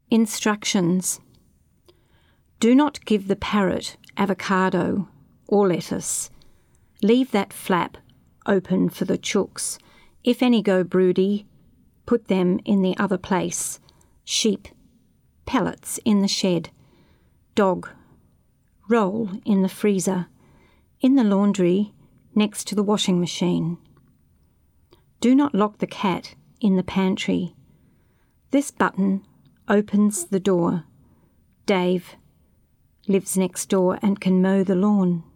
Instructions. Do not give the parrot avocado or lettuce. Leave that flap open for the chooks. If any go broody, put them in the other place. Sheep, pellets in the shed. Dog, roll in the freezer. In the laundry, next to the washing machine. Do not lock the cat in the pantry. This button opens the door. Dave lives next door and can mow the lawn.